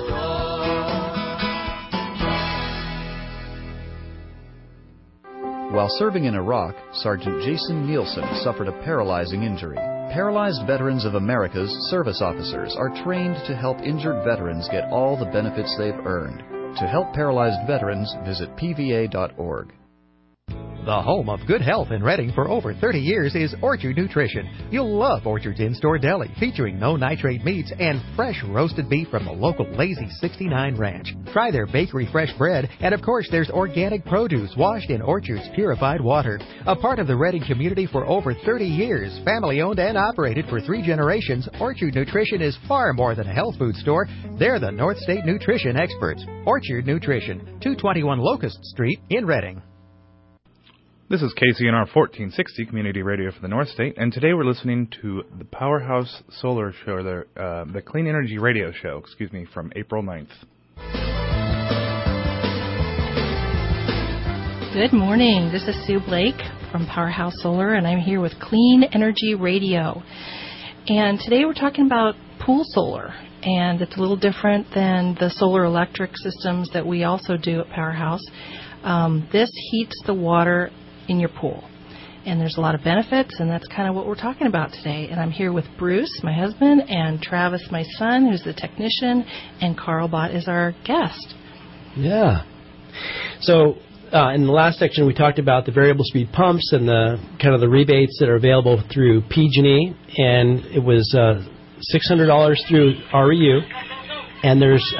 Store. While serving in Iraq, Sergeant Jason Nielsen suffered a paralyzing injury. Paralyzed Veterans of America's service officers are trained to help injured veterans get all the benefits they've earned. To help paralyzed veterans, visit pva.org. The home of good health in Reading for over 30 years is Orchard Nutrition. You'll love Orchard's in-store deli, featuring no nitrate meats and fresh roasted beef from the local Lazy 69 Ranch. Try their bakery fresh bread, and of course there's organic produce washed in Orchard's purified water. A part of the Reading community for over 30 years, family-owned and operated for 3 generations, Orchard Nutrition is far more than a health food store. They're the North State Nutrition experts. Orchard Nutrition, 221 Locust Street in Reading. This is KCNR 1460 Community Radio for the North State, and today we're listening to the Powerhouse Solar Show, the Clean Energy Radio Show, from April 9th. Good morning. This is Sue Blake from Powerhouse Solar, and I'm here with Clean Energy Radio. And today we're talking about pool solar, and it's a little different than the solar electric systems that we also do at Powerhouse. This heats the water in your pool, and there's a lot of benefits, and that's kind of what we're talking about today. And I'm here with Bruce, my husband, and Travis, my son, who's the technician, and Carl Bott is our guest. Yeah. So in the last section, we talked about the variable speed pumps and the kind of the rebates that are available through PG&E, and it was $600 through REU, and there's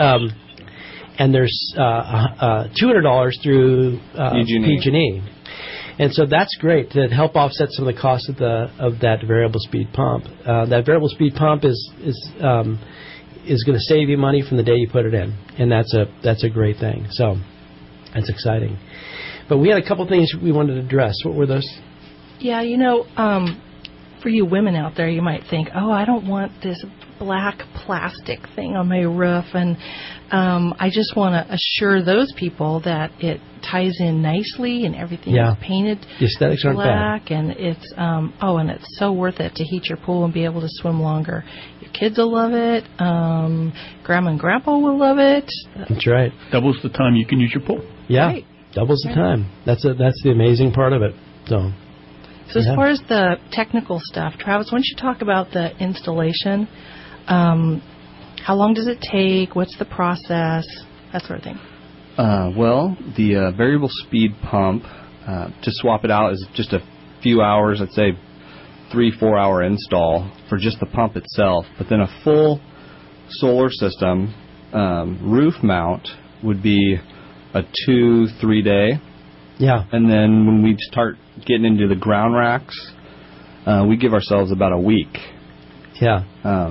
$200 through PG&E. And so that's great to help offset some of the costs of that variable speed pump. That variable speed pump is going to save you money from the day you put it in, and that's a great thing. So that's exciting. But we had a couple things we wanted to address. What were those? Yeah, for you women out there, you might think, oh, I don't want this black plastic thing on my roof, and I just want to assure those people that it ties in nicely and everything is painted the aesthetics aren't black, bad. and it's and it's so worth it to heat your pool and be able to swim longer. Your kids will love it. Grandma and Grandpa will love it. That's right. Doubles the time you can use your pool. Yeah, right. Doubles the time. That's the amazing part of it. So as far as the technical stuff, Travis, why don't you talk about the installation? How long does it take? What's the process? That sort of thing. Well, the variable speed pump, to swap it out is just a few hours, I'd say 3-4 hour install for just the pump itself. But then a full solar system roof mount would be a 2-3 day. Yeah. And then when we start getting into the ground racks, we give ourselves about a week. Yeah.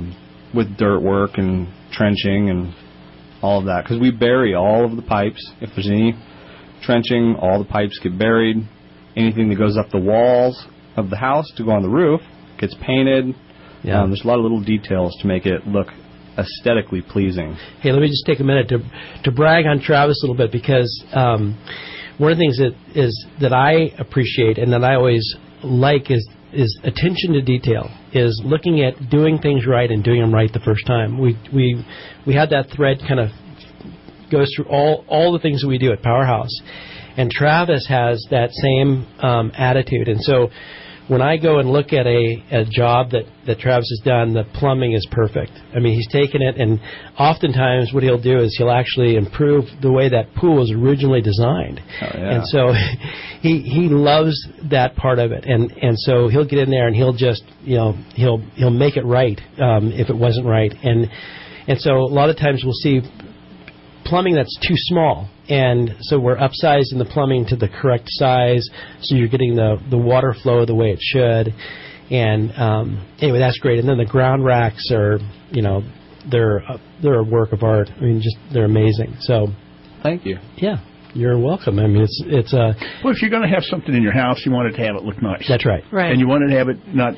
With dirt work and trenching and all of that. Because we bury all of the pipes. If there's any trenching, all the pipes get buried. Anything that goes up the walls of the house to go on the roof gets painted. Yeah. There's a lot of little details to make it look aesthetically pleasing. Hey, let me just take a minute to brag on Travis a little bit, because one of the things that I appreciate and that I always like is attention to detail, is looking at doing things right and doing them right the first time. We had that thread kind of goes through all the things that we do at Powerhouse, and Travis has that same attitude. And so when I go and look at a job that Travis has done, the plumbing is perfect. I mean, he's taken it, and oftentimes what he'll do is he'll actually improve the way that pool was originally designed. Oh, yeah. And so he loves that part of it, and so he'll get in there and he'll just he'll make it right if it wasn't right, and so a lot of times we'll see plumbing that's too small, and so we're upsizing the plumbing to the correct size, so you're getting the water flow the way it should. And anyway, that's great. And then the ground racks are, they're a work of art. I mean, they're amazing. So, thank you. Yeah, you're welcome. I mean, it's well, if you're going to have something in your house, you want it to have it look nice. That's right. Right. And you want it to have it not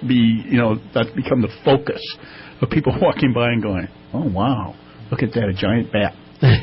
become the focus of people walking by and going, "Oh wow, look at that, a giant bat."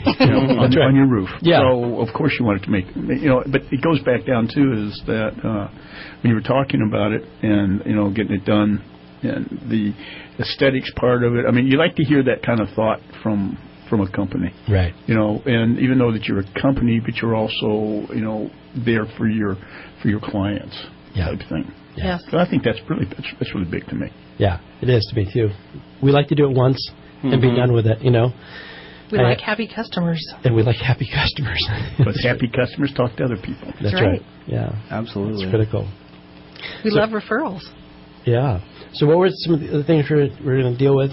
On your roof. Yeah. So of course you want it to make but it goes back down too is that when you were talking about it and getting it done and the aesthetics part of it. I mean, you like to hear that kind of thought from a company, right? And even though that you're a company, but you're also there for your clients, type thing. Yeah. So I think that's really big to me. Yeah, it is to me too. We like to do it once and be done with it. We like happy customers. And we like happy customers. But happy customers talk to other people. That's right. Yeah. Absolutely. It's critical. We love referrals. Yeah. So what were some of the things we're going to deal with?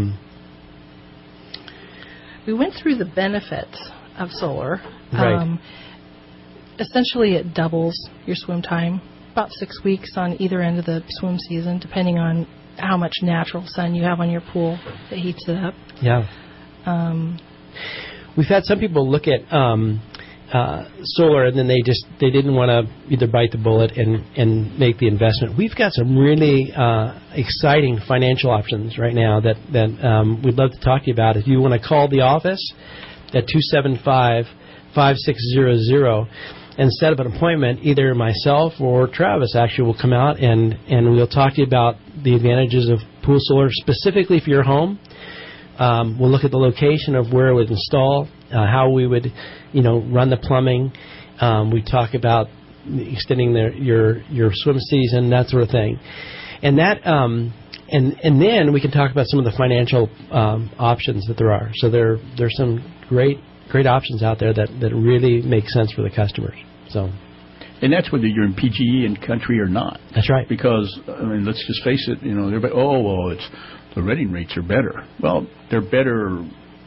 We went through the benefits of solar. Right. Essentially, it doubles your swim time, about 6 weeks on either end of the swim season, depending on how much natural sun you have on your pool that heats it up. Yeah. We've had some people look at solar, and then they didn't want to either bite the bullet and make the investment. We've got some really exciting financial options right now that we'd love to talk to you about. If you want to call the office at 275-5600 and set up an appointment, either myself or Travis actually will come out and we'll talk to you about the advantages of pool solar, specifically for your home. We'll look at the location of where it would install, how we would, run the plumbing. We talk about extending your swim season, that sort of thing, and that and then we can talk about some of the financial options that there are. So there's some great options out there that really make sense for the customers. So. And that's whether you're in PGE and country or not. That's right. Because, let's just face it, everybody, it's the renting rates are better. Well, they're better,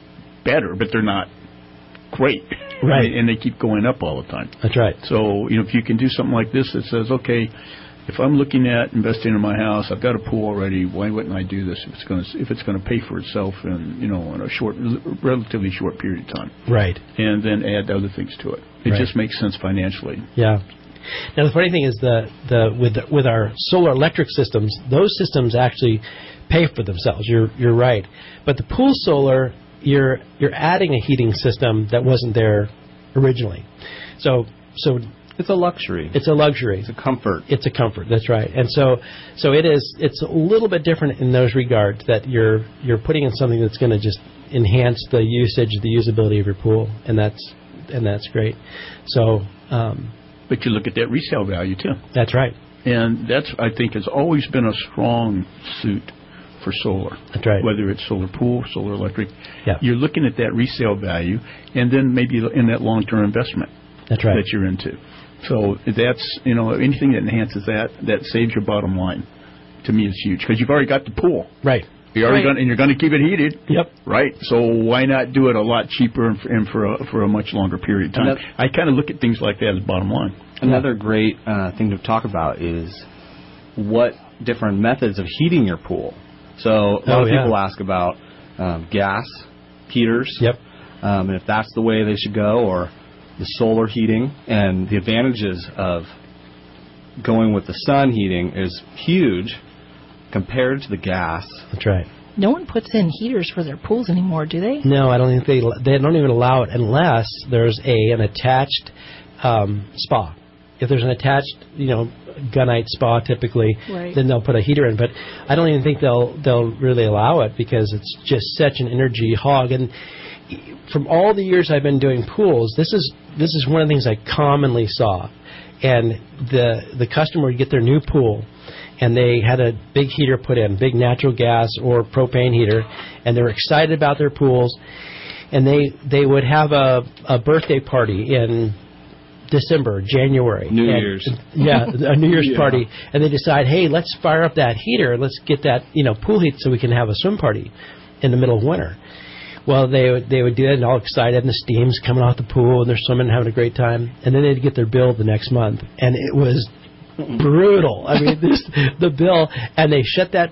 but they're not great. Right. And they keep going up all the time. That's right. So, if you can do something like this that says, okay, if I'm looking at investing in my house, I've got a pool already, why wouldn't I do this if it's going to pay for itself in a relatively short period of time? Right. And then add other things to it. It just makes sense financially. Yeah. Now the funny thing is with our solar electric systems, those systems actually pay for themselves. You're right. But the pool solar, you're adding a heating system that wasn't there originally. So it's a luxury. It's a luxury. It's a comfort. It's a comfort. That's right. And so it's a little bit different in those regards, that you're putting in something that's going to just enhance the usage, the usability of your pool, and that's great. So. But you look at that resale value too. That's right. And that's, I think, has always been a strong suit for solar. That's right. Whether it's solar pool, solar electric. Yeah. You're looking at that resale value, and then maybe in that long-term investment. That's right. That you're into. So that's, anything that enhances that saves your bottom line, to me, is huge. Because you've already got the pool. Right. You're going to keep it heated. Yep. Right. So why not do it a lot cheaper and for a much longer period of time? I kind of look at things like that as bottom line. Another great thing to talk about is what different methods of heating your pool. So a lot of people ask about gas heaters. Yep. And if that's the way they should go, or the solar heating, and the advantages of going with the sun heating is huge compared to the gas. That's right. No one puts in heaters for their pools anymore, do they? No, I don't think they don't even allow it unless there's an attached spa. If there's an attached, gunite spa typically, right, then they'll put a heater in. But I don't even think they'll really allow it, because it's just such an energy hog. And from all the years I've been doing pools, this is one of the things I commonly saw. And the customer would get their new pool, and they had a big heater put in, big natural gas or propane heater, and they were excited about their pools, and they would have a birthday party in December, January. New Year's. Yeah, a New Year's party. And they decide, hey, let's fire up that heater. Let's get that, pool heat so we can have a swim party in the middle of winter. Well, they would do it, and all excited, and the steam's coming off the pool, and they're swimming and having a great time. And then they'd get their bill the next month, and it was brutal. I mean, the bill, and they shut that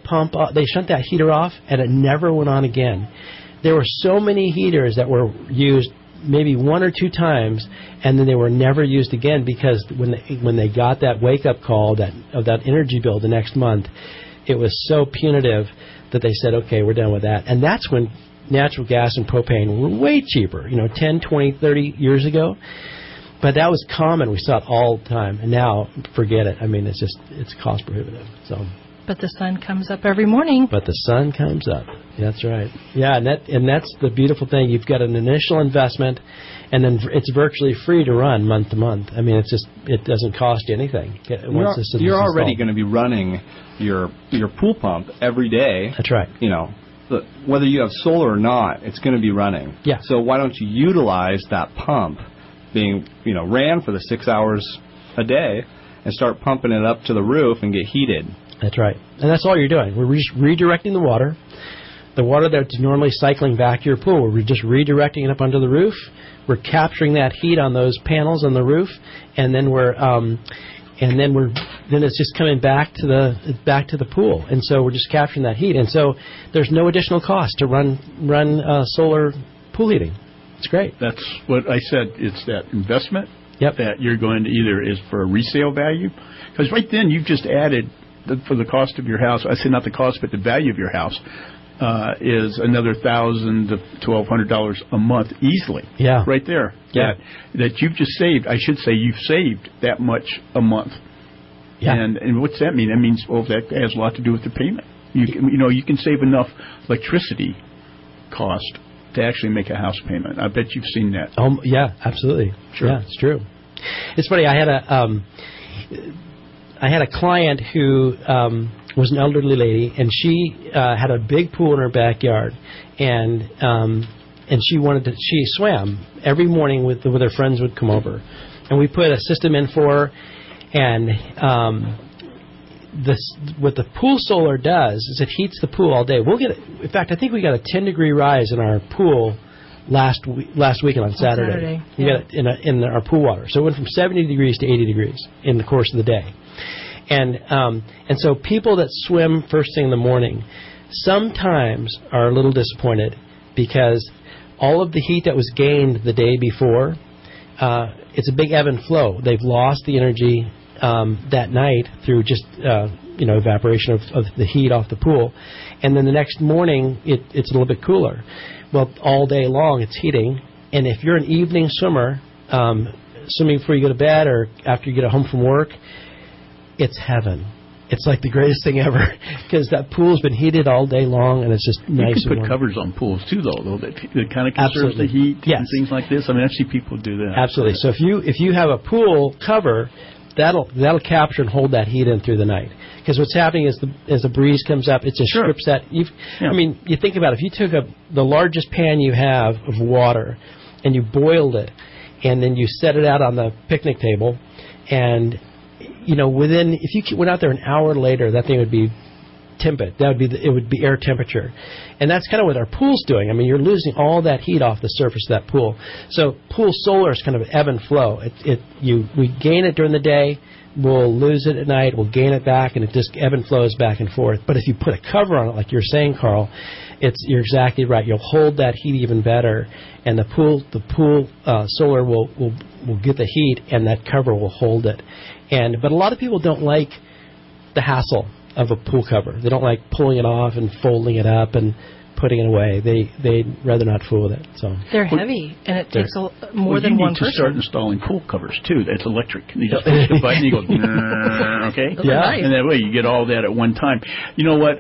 heater off, and it never went on again. There were so many heaters that were used maybe one or two times, and then they were never used again, because when they got that wake-up call of that energy bill the next month, it was so punitive that they said, okay, we're done with that. And that's when natural gas and propane were way cheaper, 10, 20, 30 years ago. But that was common. We saw it all the time. And now, forget it. I mean, it's cost prohibitive. So. But the sun comes up every morning. But the sun comes up. That's right. Yeah, and that's the beautiful thing. You've got an initial investment, and then it's virtually free to run month to month. I mean, it doesn't cost you anything. You're already going to be running your pool pump every day. That's right. Whether you have solar or not, it's going to be running. Yeah. So why don't you utilize that pump being ran for the 6 hours a day and start pumping it up to the roof and get heated? That's right. And that's all you're doing. We're just redirecting the water. The water that's normally cycling back to your pool, we're just redirecting it up under the roof. We're capturing that heat on those panels on the roof, and then then it's just coming back to the pool. And so we're just capturing that heat. And so there's no additional cost to run solar pool heating. It's great. That's what I said. It's that investment that you're going to either is for a resale value, because right then you've just added for the cost of your house. I say not the cost, but the value of your house is another $1,000 to $1,200 a month easily. Yeah, right there. Yeah, that you've just saved. I should say you've saved that much a month. Yeah. And what's that mean? That means that has a lot to do with the payment. You can save enough electricity cost to actually make a house payment. I bet you've seen that. Yeah, absolutely. Sure. Yeah, it's true. It's funny. I had a client who was an elderly lady, and she had a big pool in her backyard, and she swam every morning with her friends would come over, and we put a system in for her, and what the pool solar does is it heats the pool all day. In fact, I think we got a 10-degree rise in our pool last weekend on Saturday. We got it in our pool water. So it went from 70 degrees to 80 degrees in the course of the day. And so people that swim first thing in the morning sometimes are a little disappointed because all of the heat that was gained the day before, it's a big ebb and flow. They've lost the energy that night through just evaporation of the heat off the pool, and then the next morning it's a little bit cooler. Well, all day long it's heating, and if you're an evening swimmer, swimming before you go to bed or after you get home from work, it's heaven. It's like the greatest thing ever because that pool's been heated all day long, and it's just nice. You can put covers on pools too, though that kind of conserves the heat and things like this. I mean, I see people do that. Absolutely. So if you have a pool cover, that'll capture and hold that heat in through the night. Because what's happening is as the breeze comes up, it just strips that. I mean, you think about it, if you took the largest pan you have of water and you boiled it, and then you set it out on the picnic table, and if you went out there an hour later, that thing would be temperate. It would be air temperature, and that's kind of what our pool's doing. I mean, you're losing all that heat off the surface of that pool. So pool solar is kind of ebb and flow. We gain it during the day, we'll lose it at night, we'll gain it back, and it just ebb and flows back and forth. But if you put a cover on it, like you're saying, Carl, you're exactly right. You'll hold that heat even better, and the pool solar will get the heat, and that cover will hold it. But a lot of people don't like the hassle of a pool cover. They don't like pulling it off and folding it up and putting it away. They'd rather not fool with it. So they're heavy, and it takes more than one person. You need to start installing pool covers too. That's electric. You just push the button, you go, okay, and that way you get all that at one time. You know what?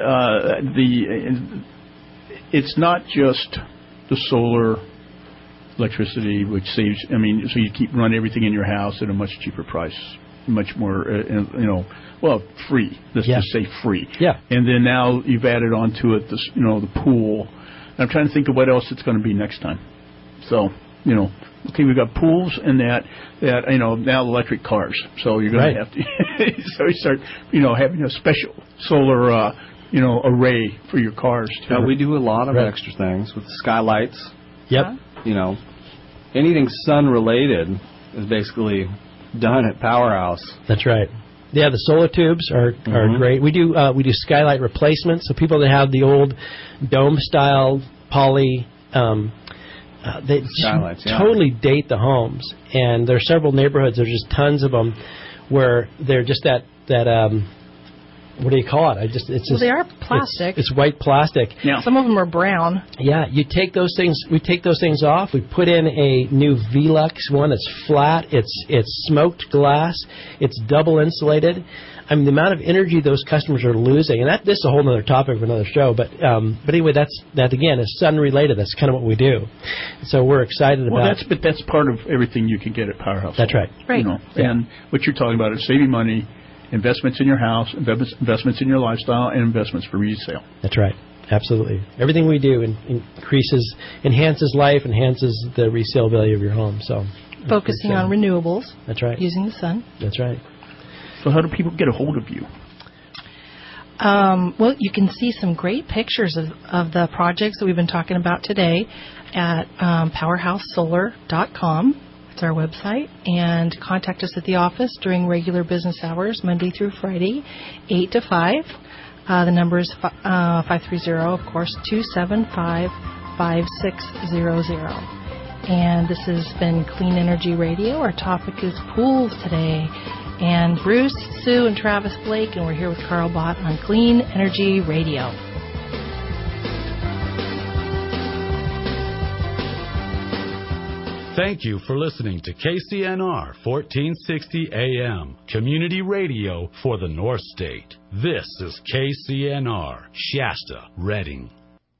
It's not just the solar electricity which saves. I mean, so you keep running everything in your house at a much cheaper price. Much more, free. Let's just say free. Yeah. And then now you've added onto it the pool. I'm trying to think of what else it's going to be next time. So, okay, we've got pools and that now electric cars. So you're going to have to so you start having a special solar array for your cars too. Now, we do a lot of extra things with skylights. Yep. Anything sun related is basically done at Powerhouse. That's right. Yeah, the solar tubes are great. We do skylight replacements. So people that have the old dome style poly, they skylights, totally date the homes. And there are several neighborhoods. There's just tons of them where they're just that what do you call it? They are plastic. It's white plastic. Yeah. Some of them are brown. Yeah, you take those things. We take those things off. We put in a new Velux one. It's flat. It's smoked glass. It's double insulated. I mean, the amount of energy those customers are losing, and this is a whole other topic for another show. But anyway, that again is sun related. That's kind of what we do. So we're excited about. But that's part of everything you can get at Powerhouse. That's right. Right. And what you're talking about is saving money. Investments in your house, investments in your lifestyle, and investments for resale. That's right. Absolutely. Everything we do enhances life, enhances the resale value of your home. So focusing on renewables. That's right. Using the sun. That's right. So how do people get a hold of you? Well, you can see some great pictures of the projects that we've been talking about today at powerhousesolar.com. It's our website, and contact us at the office during regular business hours, Monday through Friday, 8 to 5. The number is 530, of course, 275-5600. and this has been Clean Energy Radio. Our topic is pools today. And Bruce, Sue, and Travis Blake, and we're here with Carl Bott on Clean Energy Radio. Thank you for listening to KCNR 1460 AM, community radio for the North State. This is KCNR, Shasta, Redding.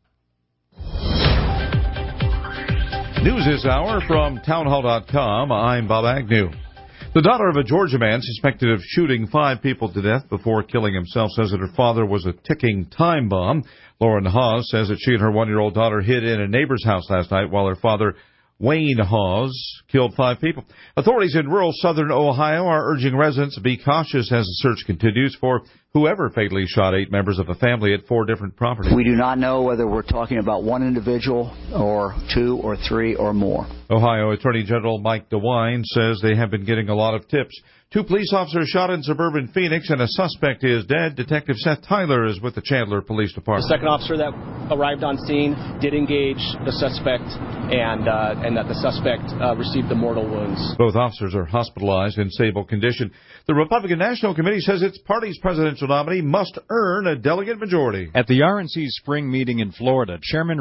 News this hour from townhall.com. I'm Bob Agnew. The daughter of a Georgia man suspected of shooting 5 people to death before killing himself says that her father was a ticking time bomb. Lauren Hawes says that she and her 1-year-old daughter hid in a neighbor's house last night while her father, Wayne Hawes, killed 5 people. Authorities in rural southern Ohio are urging residents to be cautious as the search continues for whoever fatally shot 8 members of a family at 4 different properties. We do not know whether we're talking about one individual or 2 or 3 or more. Ohio Attorney General Mike DeWine says they have been getting a lot of tips. 2 police officers shot in suburban Phoenix and a suspect is dead. Detective Seth Tyler is with the Chandler Police Department. The second officer that arrived on scene did engage the suspect and that the suspect received the mortal wounds. Both officers are hospitalized in stable condition. The Republican National Committee says its party's presidential nominee must earn a delegate majority. At the RNC's spring meeting in Florida, Chairman